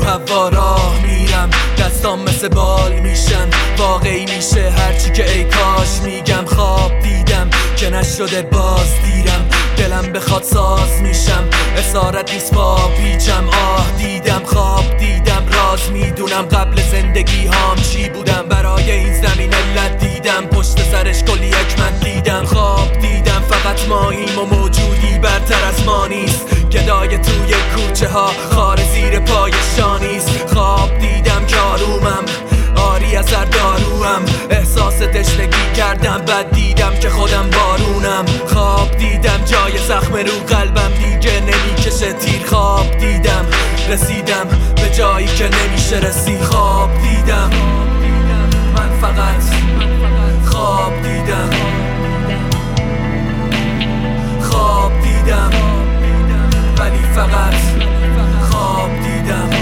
هوا راه میرم، دستام مثل بال میشن، واقعی میشه هرچی که ای کاش میگم. خواب دیدم که نشده باز دیرم، دلم بخواد ساز میشم، اسارت نیست با پیچم. آه دیدم خواب دیدم، راز میدونم قبل زندگی هام چی بودم. برای این زمین علت دیدم، پشت سرش کلی حکمت دیدم. خواب دیدم فقط ماییم و موجودی برتر از ما نیست، گدای توی کوچه ها خار زیر پای شانیست. خواب دیدم که آرومم، آری از هر داروم، احساس تشنگی کردم، بعد دیدم که خودم بارونم. خواب دیدم جای زخم رو قلبم دیگه نمیکشه تیر. خواب دیدم رسیدم به جایی که نمیشه رسید. خواب دیدم من فقط خواب دیدم، خواب دیدم ولی فقط خواب دیدم.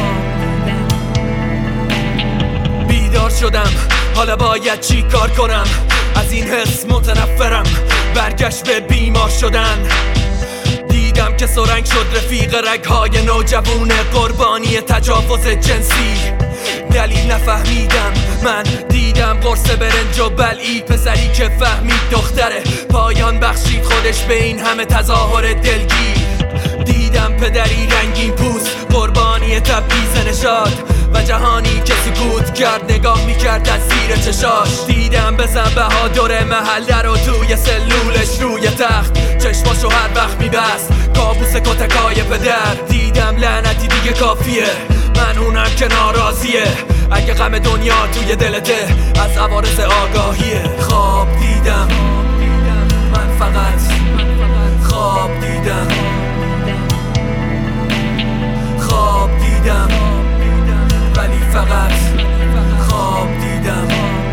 بیدار شدم حالا باید چی کار کنم، از این حس متنفرم، برگشت به بیمار شدن. دیدم که سرنگ شد رفیق رگهای نوجوون قربانی تجاوز جنسی. دلیل نفهمیدم، من دیدم قرص برنج و بلعی، پسری که فهمید دختره، پایان بخشید خودش به این همه تظاهر دلگیر. دیدم پدری رنگین پوست قربانی تبعیض نژاد و جهانی که سکوت کرد نگاه میکرد از زیر چشاش. دیدم بزن بهادر محله رو توی سلولش روی تخت، چشماشو هر وقت میبست کابوس کتکای پدر. دیدم لعنتی دیگه کافیه، من اونم که ناراضیه، اگه غم دنیا توی دلته از عوارض آگاهیه. خواب دیدم من فقط خواب دیدم، خواب دیدم ولی فقط خواب دیدم.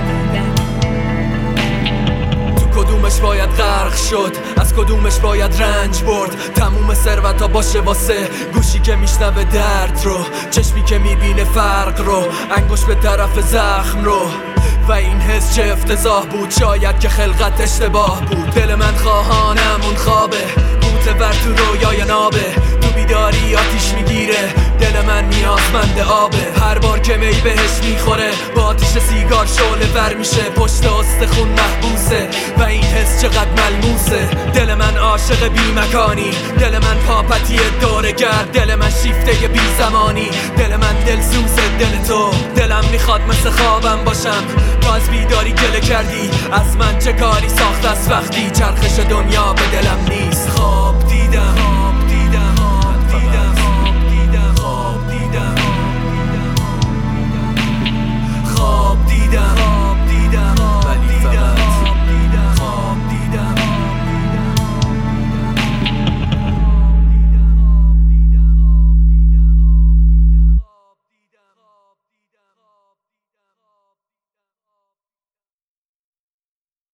تو کدومش باید غرق شد، از کدومش باید رنج برد. تموم ثروتا باشه واسه گوشی که میشنوه درد رو، چشمی که میبینه فرق رو، انگوش به طرف زخم رو. و این حس چه افتضاح بود، شاید که خلقت اشتباه بود. دل من خواهانم اون خوابه، بوته ور تو رویای نابه، تو بیداری آتیش میگیره، دل من نیازمند آبه. هر بار که می بهش میخوره با آتیش سیگار شعله ور میشه، پشت استخون محبوسه و این حس چقدر ملموسه. دل من عاشق بی مکانی، دل من پاپتی دوره گرد، دل من شیفته بی زمانی، دل من دلسوز دل تو. دلم میخواد مثل خوابم باشم، تو از بیداری گله کردی، از من چه کاری ساخت از وقتی چرخش دنیا به دلم نیست. خواب دیدم